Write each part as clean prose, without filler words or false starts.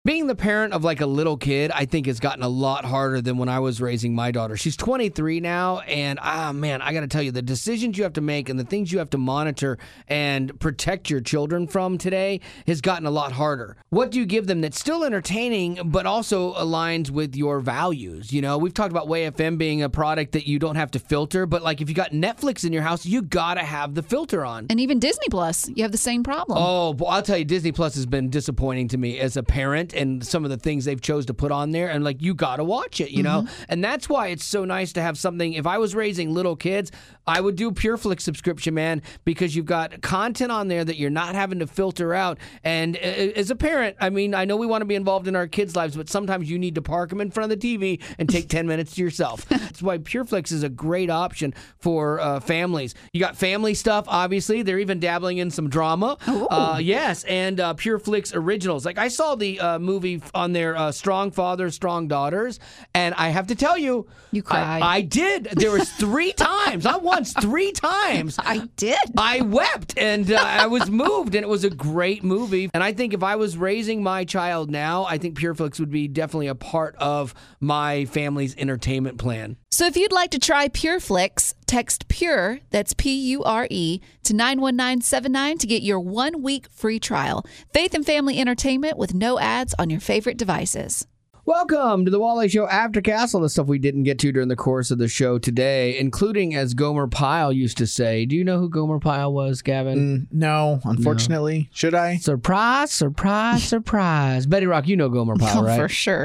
Being the parent of like a little kid, I think has gotten a lot harder than when I was raising my daughter. She's 23 now, and man, I got to tell you, the decisions you have to make and the things you have to monitor and protect your children from today has gotten a lot harder. What do you give them that's still entertaining, but also aligns with your values? You know, we've talked about Way FM being a product that you don't have to filter, but like if you got Netflix in your house, you got to have the filter on. And even Disney Plus, you have the same problem. Oh, well, I'll tell you, Disney Plus has been disappointing to me as a parent. And some of the things they've chose to put on there, and like you got to watch it, you know? And that's why it's so nice to have something. If I was raising little kids, I would do PureFlix subscription, man, because you've got content on there that you're not having to filter out. And as a parent, I mean, I know we want to be involved in our kids' lives, but sometimes you need to park them in front of the TV and take 10 minutes to yourself. That's why PureFlix is a great option for families. You got family stuff, obviously. They're even dabbling in some drama. Yes, and PureFlix originals. Like I saw the movie on their Strong Fathers, Strong Daughters, and I have to tell you, you cried. I did. There was 3 times, not once, 3 times. I did. I wept, and I was moved, and it was a great movie. And I think if I was raising my child now, I think PureFlix would be definitely a part of my family's entertainment plan. So if you'd like to try PureFlix, text PURE, that's PURE, to 91979 to get your 1-week free trial. Faith and family entertainment with no ads on your favorite devices. Welcome to the Wally Show Aftercast. All the stuff we didn't get to during the course of the show today, including, as Gomer Pyle used to say. Do you know who Gomer Pyle was, Gavin? No, unfortunately. No. Should I? Surprise, surprise, surprise. Betty Rock, you know Gomer Pyle, right? For sure.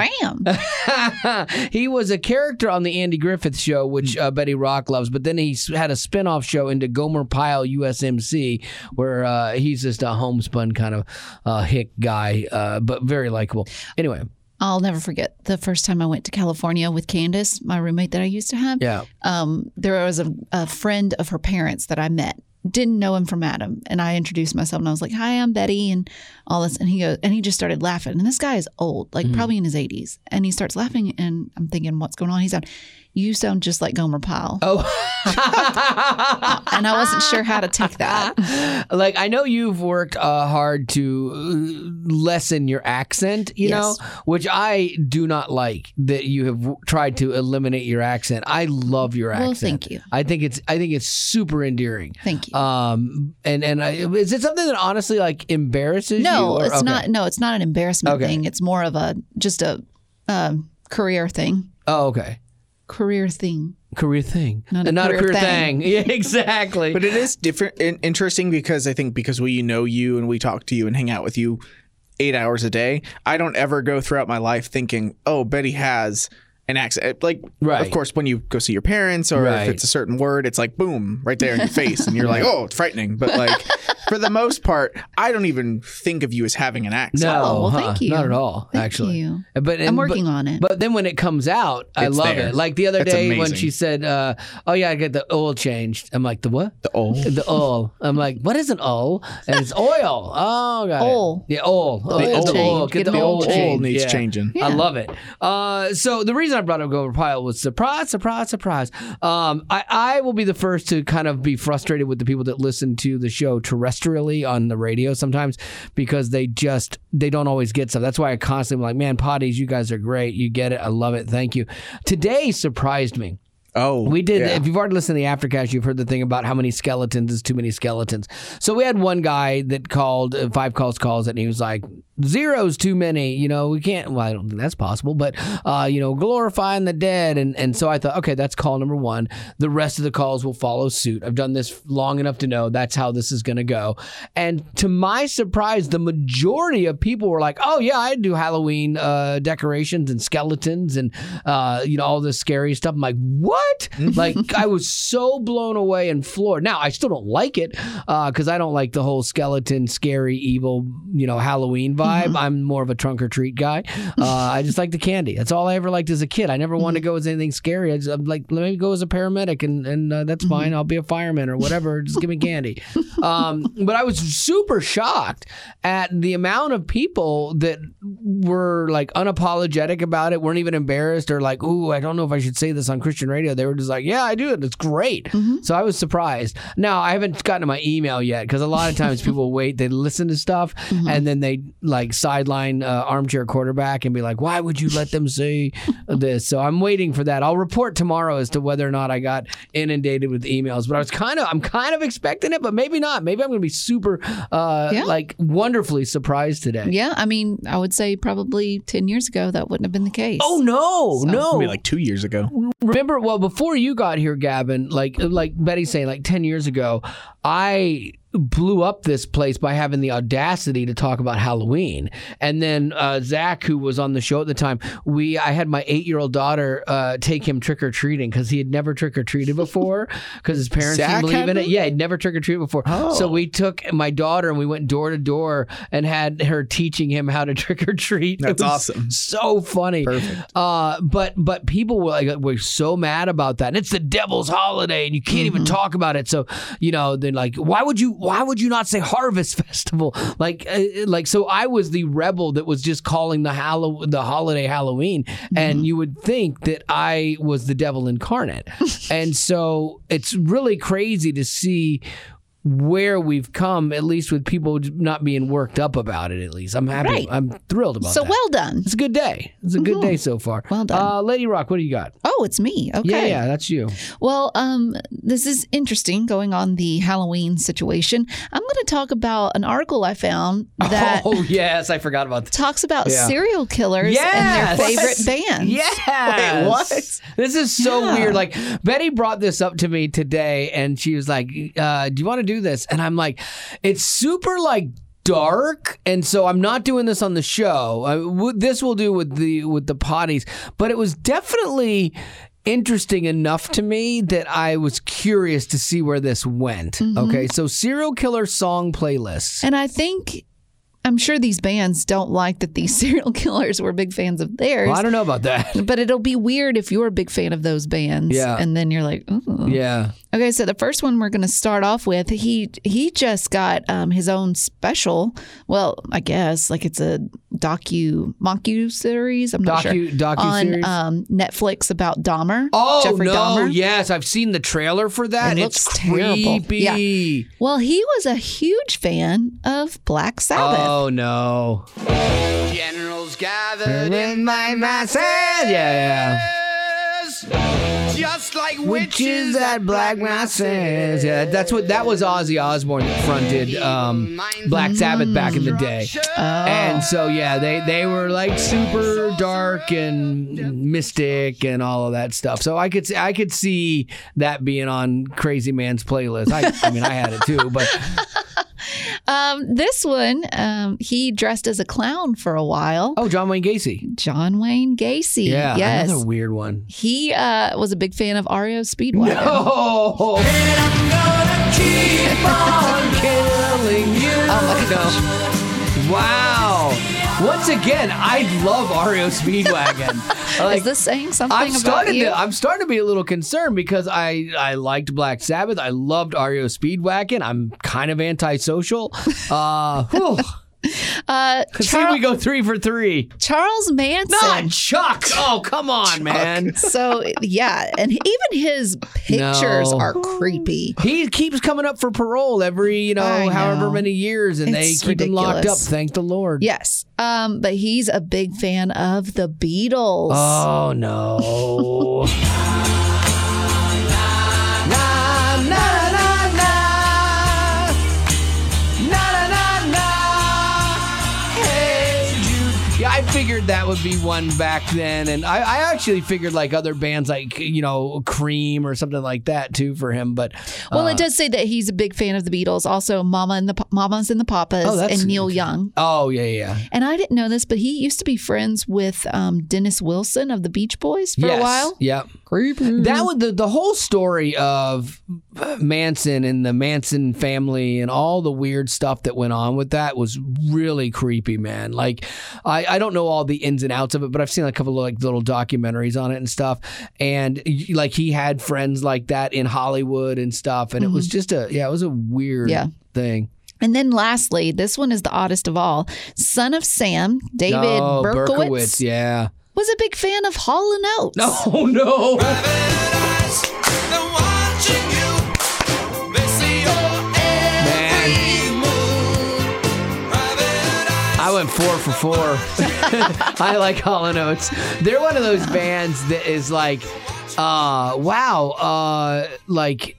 Shazam. He was a character on the Andy Griffith Show, which Betty Rock loves, but then he had a spinoff show into Gomer Pyle USMC, where he's just a homespun kind of hick guy, but very likable. Anyway. I'll never forget the first time I went to California with Candace, my roommate that I used to have. Yeah. There was a friend of her parents that I met. Didn't know him from Adam. And I introduced myself and I was like, hi, I'm Betty and all this. And he just started laughing. And this guy is old, like probably in his 80s. And he starts laughing and I'm thinking, what's going on? He's on. You sound just like Gomer Pyle. Oh. And I wasn't sure how to take that. Like, I know you've worked hard to lessen your accent, you know, which I do not like that you have tried to eliminate your accent. I love your accent. Well, thank you. I think it's super endearing. Thank you. And is it something that honestly like embarrasses you? No, it's not. No, it's not an embarrassment thing. It's more of just a career thing. Oh, okay. Career thing. Not a career thing. Yeah, exactly. But it is different and interesting because I think because we know you and we talk to you and hang out with you 8 hours a day, I don't ever go throughout my life thinking, oh, Betty has an accent. Like, of course, when you go see your parents or if it's a certain word, it's like, boom, right there in your face. And you're like, oh, it's frightening. But like, for the most part, I don't even think of you as having an accent. No, well, thank you. Not at all, actually. You. I'm working on it. But then when it comes out, I love it. Like the other day when she said, oh, yeah, I get the oil changed. I'm like, the what? The oil? The oil. I'm like, what is an oil? And it's oil. Oh, got oil. it. Yeah, oil. Get the oil changed. Oil needs changing. Yeah. I love it. So the reason I brought up Gomer Pyle was surprise. I will be the first to kind of be frustrated with the people that listen to the show terrestrially on the radio sometimes because they don't always get stuff. That's why I constantly am like, man, Potties, you guys are great. You get it. I love it. Thank you. Today surprised me. Oh, we did. Yeah. If you've already listened to the Aftercast, you've heard the thing about how many skeletons is too many skeletons. So we had one guy that called 5 calls, and he was like, 0's too many. You know, we can't. Well, I don't think that's possible, but glorifying the dead. And so I thought, okay, that's call number 1. The rest of the calls will follow suit. I've done this long enough to know that's how this is going to go. And to my surprise, the majority of people were like, oh yeah, I do Halloween decorations and skeletons and all this scary stuff. I'm like, what? Like, I was so blown away and floored. Now, I still don't like it because I don't like the whole skeleton, scary, evil, Halloween vibe. I'm more of a trunk or treat guy. I just like the candy. That's all I ever liked as a kid. I never wanted to go as anything scary. I'm like, let me go as a paramedic and that's fine. I'll be a fireman or whatever. Just give me candy. But I was super shocked at the amount of people that were like unapologetic about it, weren't even embarrassed or like, ooh, I don't know if I should say this on Christian radio. They were just like, yeah, I do it. It's great. So I was surprised. Now, I haven't gotten to my email yet because a lot of times people wait, they listen to stuff and then they like sideline Armchair Quarterback and be like, why would you let them say this? So I'm waiting for that. I'll report tomorrow as to whether or not I got inundated with emails, but I'm kind of expecting it, but maybe not. Maybe I'm going to be super like wonderfully surprised today. Yeah, I mean, I would say probably 10 years ago that wouldn't have been the case. Oh no. Maybe like 2 years ago. Remember, well, before you got here, Gavin, like Betty's saying, like 10 years ago, I blew up this place by having the audacity to talk about Halloween. And then Zach, who was on the show at the time, I had my 8-year-old daughter take him trick-or-treating because he had never trick-or-treated before because his parents didn't believe in it. Yeah, he'd never trick-or-treated before. Oh. So we took my daughter and we went door to door and had her teaching him how to trick-or-treat. That's awesome. So funny. Perfect. But people were so mad about that. And it's the devil's holiday and you can't even talk about it. So, they're like, why would you not say Harvest Festival? Like, so I was the rebel that was just calling the holiday Halloween, and you would think that I was the devil incarnate. And so it's really crazy to see where we've come, at least with people not being worked up about it. At least I'm happy. Right. I'm thrilled about so that. Well done. It's a good day. It's a good day so far. Well done. Lady Rock, what do you got? Oh, it's me. Okay. Yeah, that's you. Well, this is interesting going on the Halloween situation. I'm going to talk about an article I found that Oh, yes. I forgot about that. talks about serial killers Yes. and their favorite bands. Yes. Wait, what? This is so Yeah. weird. Like, Betty brought this up to me today, and she was like, do you want to do this? And I'm like, it's super, like, dark, and so I'm not doing this on the show. This will do with the potties, but it was definitely interesting enough to me that I was curious to see where this went. Okay, so serial killer song playlists. And I'm sure these bands don't like that these serial killers were big fans of theirs. Well, I don't know about that. But it'll be weird if you're a big fan of those bands. Yeah. And then you're like, ooh. Yeah. Okay, so the first one we're going to start off with, he just got his own special. Well, I guess like it's a docu-series. I'm not sure. Docu-series? On Netflix about Dahmer. Oh, Jeffrey no. Dahmer. Yes, I've seen the trailer for that. It It's looks terrible. creepy. Yeah. Well, he was a huge fan of Black Sabbath. Oh, no. Generals gathered in my masses. Yeah. Just like witches at black masses. Yeah, that was Ozzy Osbourne that fronted Black Sabbath back in the day. And so they were like super dark and mystic and all of that stuff. So I could see that being on Crazy Man's playlist. I mean I had it too, but this one, he dressed as a clown for a while. Oh, John Wayne Gacy. John Wayne Gacy. Yeah, yes. another weird one. He was a big fan of REO Speedwagon. No! And I'm gonna keep on killing you. Oh my gosh. Wow. Once again, I love REO Speedwagon. Is this saying something about you? I'm starting to be a little concerned because I liked Black Sabbath. I loved REO Speedwagon. I'm kind of antisocial. See, we go 3 for 3. Charles Manson. Not Chuck. Oh, come on, man. So, yeah. And even his pictures are creepy. He keeps coming up for parole every, however many years, and It's they keep him locked up. ridiculous. Thank the Lord. Yes. But he's a big fan of the Beatles. Oh, no. Yeah, I figured that would be one back then, and I actually figured like other bands like Cream or something like that too for him. But well, it does say that he's a big fan of the Beatles. Also, Mamas and the Papas, and Neil Young. Oh yeah. And I didn't know this, but he used to be friends with Dennis Wilson of the Beach Boys for a while. Yeah. Creepy. That was the whole story of Manson and the Manson family and all the weird stuff that went on with that was really creepy, man. Like I don't know all the ins and outs of it, but I've seen a couple of like little documentaries on it and stuff. And like he had friends like that in Hollywood and stuff, and it was just it was a weird thing. And then lastly, this one is the oddest of all. Son of Sam, David Berkowitz, yeah, was a big fan of Hall & Oates. Oh, no. I went 4 for 4. I like Hall & Oates. They're one of those bands that is like, like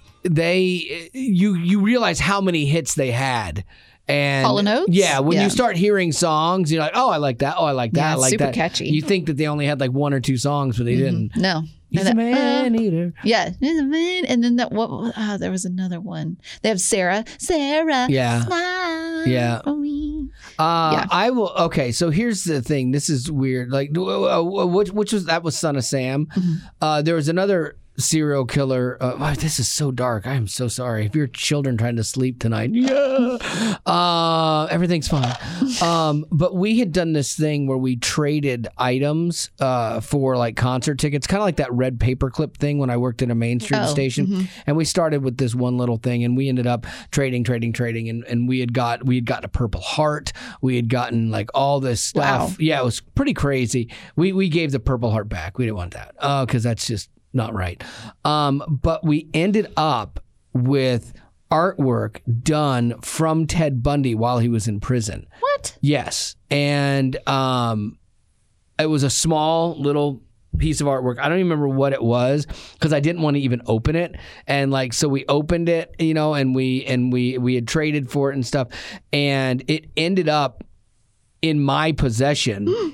you realize how many hits they had. And Hall & Oates? Yeah, when you start hearing songs, you're like, oh, I like that. Oh, I like that. Yeah, I like super that. catchy. You think that they only had like 1 or 2 songs, but they didn't. No. He's a man eater. Yeah, he's a man. And then there was another one. They have Sarah. Yeah. Smile Yeah. for me. I will. Okay, so here's the thing. This is weird. Like, which was Son of Sam. There was another serial killer. This is so dark. I am so sorry. If your children trying to sleep tonight, everything's fine. But we had done this thing where we traded items for like concert tickets, kind of like that red paperclip thing when I worked at a Main Street station. And we started with this one little thing, and we ended up trading, and we had got a Purple Heart. We had gotten like all this stuff. Wow. Yeah, it was pretty crazy. We gave the Purple Heart back. We didn't want that because that's just not right. But we ended up with artwork done from Ted Bundy while he was in prison. What? Yes. And it was a small little piece of artwork. I don't even remember what it was because I didn't want to even open it. And like, so we opened it, and we had traded for it and stuff. And it ended up in my possession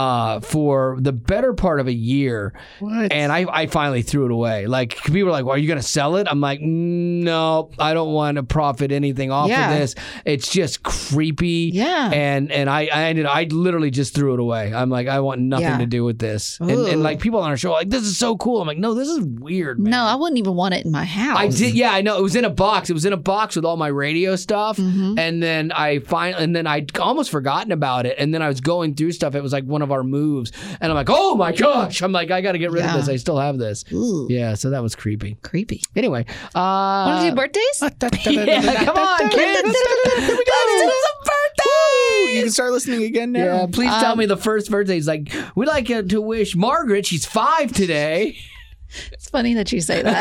for the better part of a year. What? And I finally threw it away. Like, people were like, well, are you going to sell it? I'm like, no, I don't want to profit anything off of this. It's just creepy. Yeah. And I literally just threw it away. I'm like, I want nothing to do with this. And like, people on our show are like, this is so cool. I'm like, no, this is weird, man. No, I wouldn't even want it in my house. I did. Yeah, I know. It was in a box. It was in a box with all my radio stuff. And then I'd almost forgotten about it. And then I was going through stuff. It was like one of our moves. And I'm like, oh my gosh. I'm like, I got to get rid of this. I still have this. Ooh. Yeah, so that was creepy. Creepy. Anyway. Want to do birthdays? Yeah, come on, kids. Let's do some birthdays. You can start listening again now. Yeah, please tell me the first birthday. He's like, we'd like to wish Margaret, she's 5 today. It's funny that you say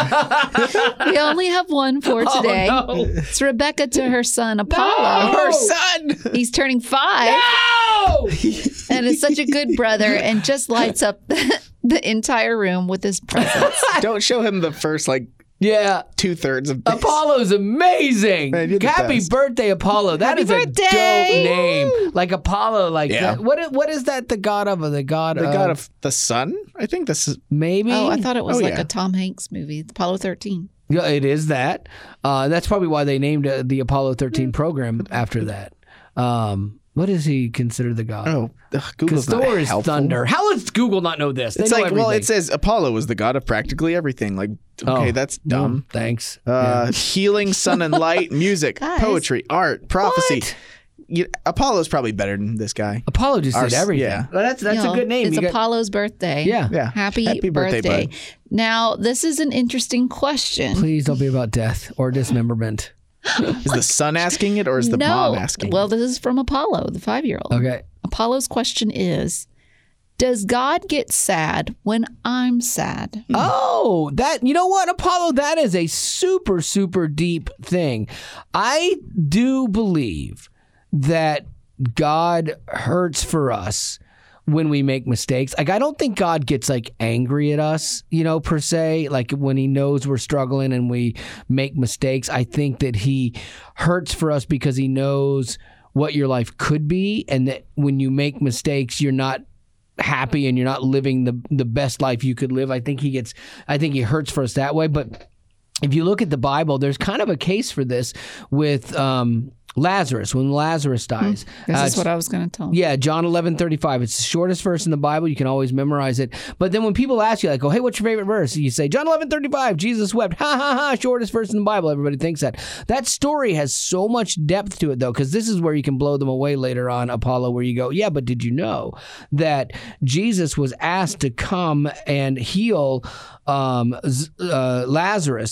that. We only have one for today. Oh, no. It's Rebecca to her son, Apollo. Her son. He's turning 5. No! And is such a good brother and just lights up the entire room with his presence. Don't show him the first, Yeah. 2/3 of this. Apollo's amazing. Man, you're the Happy best. birthday, Apollo. That Happy is birthday. a dope name. Like Apollo, like Yeah. what is that the god of? The god of the sun? I think this is. maybe? Oh, I thought it was Oh, like yeah. a Tom Hanks movie, Apollo 13. Yeah, it is that. That's probably why they named the Apollo 13 program after that. What is he considered the god? Oh, because Google's not Thor is helpful. thunder. How does Google not know this? They It's know like, well, everything. it says Apollo was the god of practically everything. Like, okay, that's dumb. Thanks. Healing, sun and light, music, Guys. poetry, art, prophecy. What? Apollo's probably better than this guy. Apollo just did everything. yeah. Well, that's a good name. It's You got- Apollo's birthday. Yeah. Yeah. Happy birthday. bud. Now, this is an interesting question. Please don't be about death or dismemberment. Is the son asking it or is the mom asking? Well, this is from Apollo, the 5-year-old. Okay. Apollo's question is, does God get sad when I'm sad? Oh, you know what, Apollo? That is a super, super deep thing. I do believe that God hurts for us when we make mistakes. Like, I don't think God gets like angry at us, per se. Like when he knows we're struggling and we make mistakes, I think that he hurts for us because he knows what your life could be, and that when you make mistakes, you're not happy and you're not living the best life you could live. I think he hurts for us that way. But if you look at the Bible, there's kind of a case for this with Lazarus, when Lazarus dies. This is what I was going to tell you. Yeah, John 11:35. It's the shortest verse in the Bible. You can always memorize it. But then when people ask you, like, oh, hey, what's your favorite verse? You say, John 11:35, Jesus wept. Ha, ha, ha, shortest verse in the Bible. Everybody thinks that. That story has so much depth to it, though, because this is where you can blow them away later on, Apollo, where you go, yeah, but did you know that Jesus was asked to come and heal Lazarus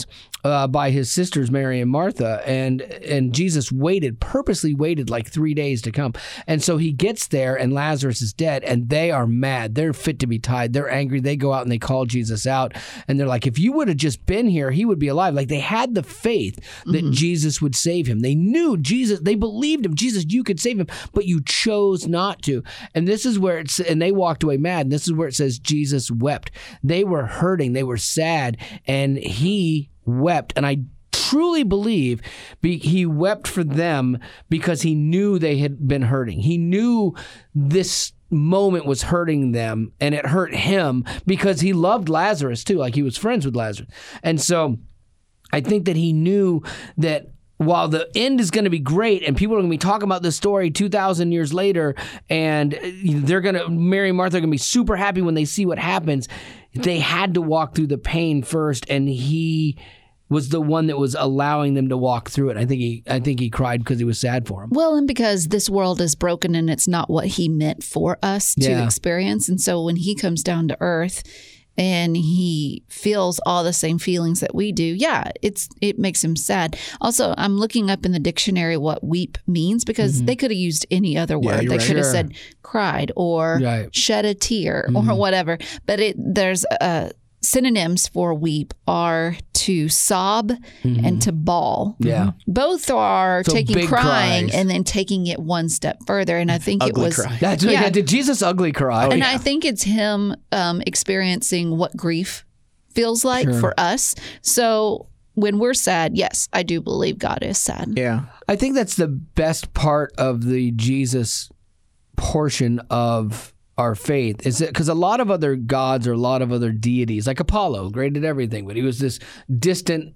by his sisters Mary and Martha, and Jesus purposely waited like 3 days to come. And so he gets there and Lazarus is dead and they are mad. They're fit to be tied. They're angry. They go out and they call Jesus out and they're like, if you would have just been here, he would be alive. Like they had the faith that Jesus would save him. They knew Jesus, they believed him. Jesus, you could save him, but you chose not to. And this is where and they walked away mad. And this is where it says Jesus wept. They were hurting. They were sad and he wept. And I truly believe he wept for them because he knew they had been hurting. He knew this moment was hurting them and it hurt him because he loved Lazarus too. Like he was friends with Lazarus. And so I think that he knew that while the end is going to be great and people are going to be talking about this story 2,000 years later and Mary and Martha are going to be super happy when they see what happens, they had to walk through the pain first, and he was the one that was allowing them to walk through it. I think he cried because he was sad for him. Well, and because this world is broken and it's not what he meant for us to experience. And so when he comes down to earth and he feels all the same feelings that we do, it makes him sad. Also, I'm looking up in the dictionary what weep means because they could have used any other word. They could have said cried or shed a tear or whatever. But there's synonyms for weep are to sob and to bawl. Yeah. Both are So taking big crying cries. and then taking it one step further. And I think Ugly it was cry. That's what did Jesus ugly cry? and I think it's him experiencing what grief feels like for us. So when we're sad, yes, I do believe God is sad. Yeah. I think that's the best part of the Jesus portion of our faith, is that because a lot of other gods or a lot of other deities, like Apollo, great at everything, but he was this distant,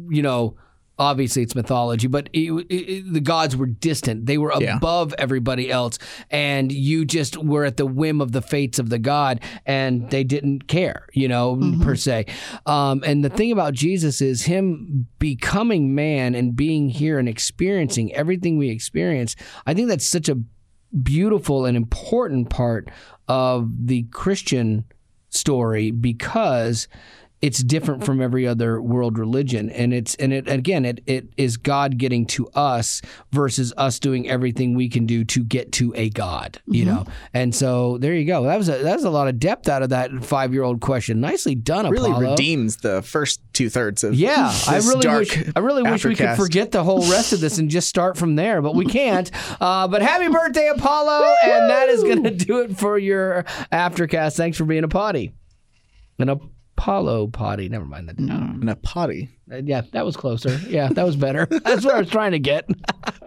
obviously it's mythology, but the gods were distant. They were above everybody else, and you just were at the whim of the fates of the god, and they didn't care, per se. And the thing about Jesus is him becoming man and being here and experiencing everything we experience. I think that's such a beautiful and important part of the Christian story because it's different from every other world religion, and it is God getting to us versus us doing everything we can do to get to a God, And so there you go. That was a lot of depth out of that 5-year-old question. Nicely done, Really Apollo. redeems the first 2/3 of I really wish we could Aftercast. forget the whole rest of this and just start from there, but we can't. But happy birthday, Apollo, and that is going to do it for your Aftercast. Thanks for being a potty. An Apollo potty. Never mind that. And a potty. Yeah, that was closer. Yeah, that was better. That's what I was trying to get.